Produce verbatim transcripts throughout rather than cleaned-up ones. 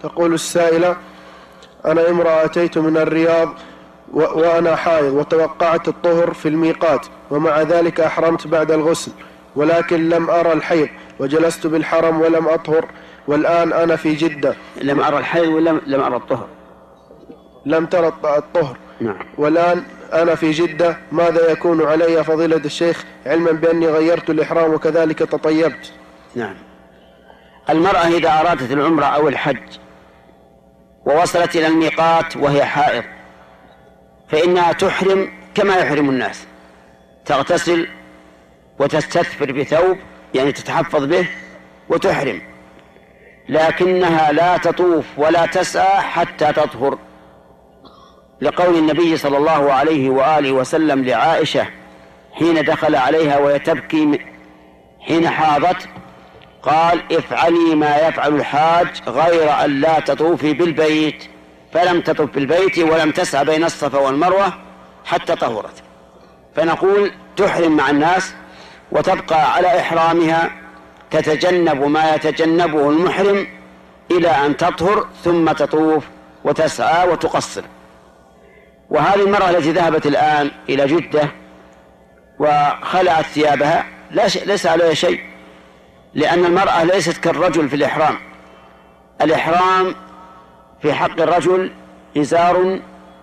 تقول السائلة: أنا امرأة أتيت من الرياض وأنا حائض وتوقعت الطهر في الميقات، ومع ذلك أحرمت بعد الغسل، ولكن لم أرى الحيض وجلست بالحرم ولم أطهر، والآن أنا في جدة. لم أرى الحيض ولم لم أرى الطهر لم ترى الطهر. نعم. والآن أنا في جدة، ماذا يكون علي فضيلة الشيخ، علما بأني غيرت الإحرام وكذلك تطيبت؟ نعم. المرأة إذا أرادت العمرة أو الحج ووصلت إلى الميقات وهي حائض فإنها تحرم كما يحرم الناس، تغتسل وتستثفر بثوب يعني تتحفظ به وتحرم، لكنها لا تطوف ولا تسعى حتى تطهر، لقول النبي صلى الله عليه وآله وسلم لعائشة حين دخل عليها وهي تبكي حين حاضت، قال: افعلي ما يفعل الحاج غير أن لا تطوفي بالبيت، فلم تطوف بالبيت ولم تسعى بين الصفا والمروة حتى طهرت. فنقول تحرم مع الناس وتبقى على إحرامها تتجنب ما يتجنبه المحرم إلى أن تطهر ثم تطوف وتسعى وتقصر. وهذه المرأة التي ذهبت الآن إلى جدة وخلعت ثيابها ليس عليها شيء، لأن المرأة ليست كالرجل في الإحرام. الإحرام في حق الرجل إزار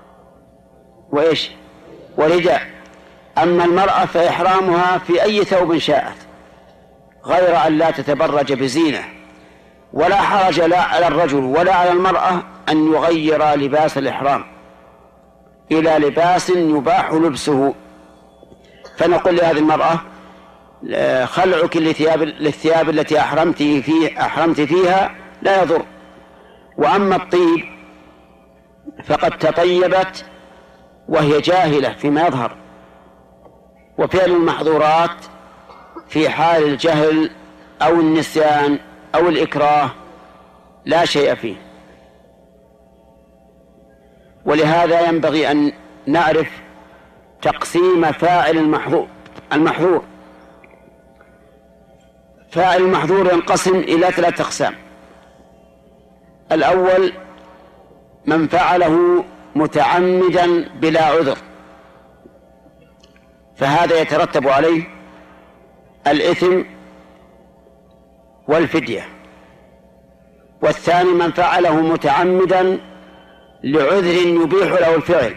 وإيش ورداء، أما المرأة فإحرامها في أي ثوب شاءت غير أن لا تتبرج بزينة. ولا حرج لا على الرجل ولا على المرأة أن يغير لباس الإحرام إلى لباس يباح لبسه. فنقول لهذه المرأة: خلعك للثياب, للثياب التي أحرمت, فيه أحرمت فيها لا يضر. وأما الطيب فقد تطيبت وهي جاهلة فيما يظهر، وفعل المحظورات في حال الجهل أو النسيان أو الإكراه لا شيء فيه. ولهذا ينبغي أن نعرف تقسيم فاعل المحظور. المحظور فاعل المحظور ينقسم إلى ثلاثة أقسام: الأول من فعله متعمدا بلا عذر، فهذا يترتب عليه الإثم والفدية. والثاني من فعله متعمدا لعذر يبيح له الفعل،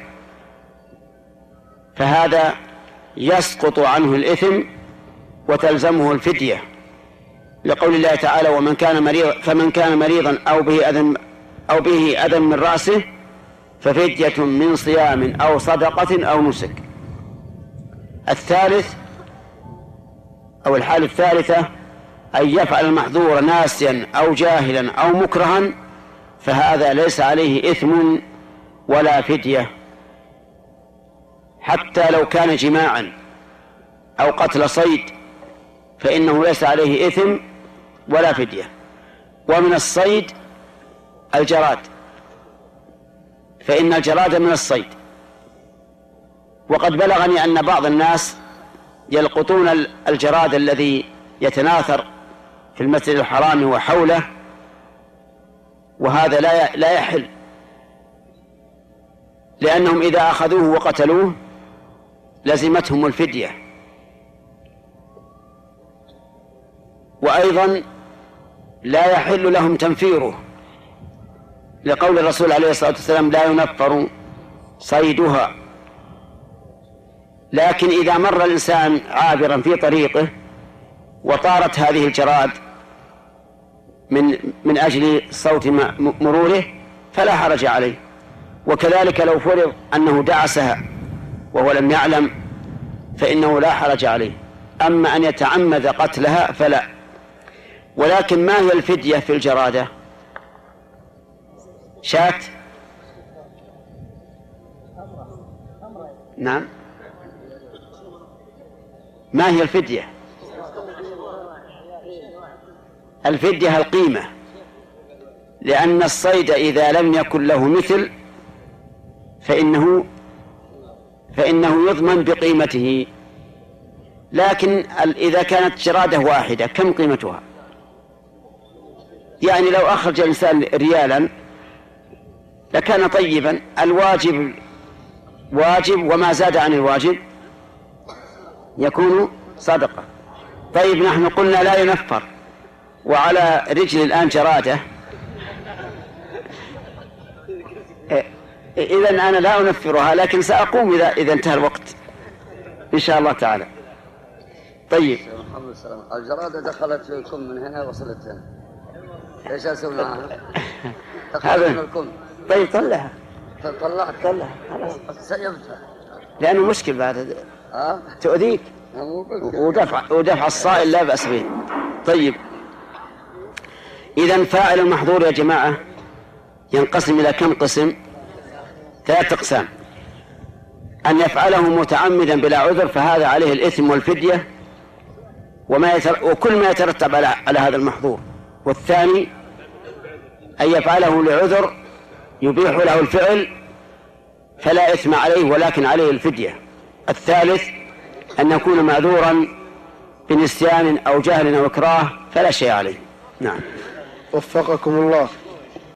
فهذا يسقط عنه الإثم وتلزمه الفدية، لقول الله تعالى: ومن كان مريضا فمن كان مريضا أو به أذى أو به أذى من رأسه ففدية من صيام أو صدقة أو نسك. الثالث أو الحالة الثالثة أن يفعل المحظور ناسيا أو جاهلا أو مكرها، فهذا ليس عليه إثم ولا فدية، حتى لو كان جماعا أو قتل صيد فإنه ليس عليه إثم ولا فدية. ومن الصيد الجراد، فإن الجراد من الصيد. وقد بلغني أن بعض الناس يلقطون الجراد الذي يتناثر في المسجد الحرام وحوله، وهذا لا لا يحل، لأنهم إذا أخذوه وقتلوه لزمتهم الفدية. وأيضا لا يحل لهم تنفيره، لقول الرسول عليه الصلاة والسلام: لا ينفر صيدها. لكن إذا مر الإنسان عابرا في طريقه وطارت هذه الجراد من من أجل صوت مروره فلا حرج عليه. وكذلك لو فرض أنه دعسها وهو لم يعلم فإنه لا حرج عليه. أما أن يتعمد قتلها فلا. ولكن ما هي الفدية في الجرادة؟ شاة؟ نعم. ما هي الفدية؟ الفدية القيمة، لأن الصيد إذا لم يكن له مثل فإنه فإنه يضمن بقيمته. لكن إذا كانت جرادة واحدة كم قيمتها؟ يعني لو أخرج الإنسان ريالا لكان طيبا. الواجب واجب وما زاد عن الواجب يكون صدقة. طيب نحن قلنا لا ينفر، وعلى رجل الآن جرادة، إذن أنا لا أنفرها، لكن سأقوم إذا إذا انتهى الوقت إن شاء الله تعالى. طيب الجرادة دخلت في الكم من هنا وصلت هنا، ايش اسوي معها؟ هذا طيب طلعها. طلعت طلعها خلاص سيبتها لأنه مشكل بعد أه؟ تؤذيك، ودفع ودفع الصائل لا بأس به. طيب إذن فاعل المحظور يا جماعة ينقسم إلى كم قسم؟ ثلاث أقسام. أن يفعله متعمدا بلا عذر فهذا عليه الإثم والفدية وما يتر... وكل ما يترتب على... على هذا المحظور. والثاني أن يفعله لعذر يبيح له الفعل فلا إثم عليه ولكن عليه الفدية. الثالث أن يكون معذورا بنسيان أو جهل أو إكراه فلا شيء عليه. نعم. وفقكم الله.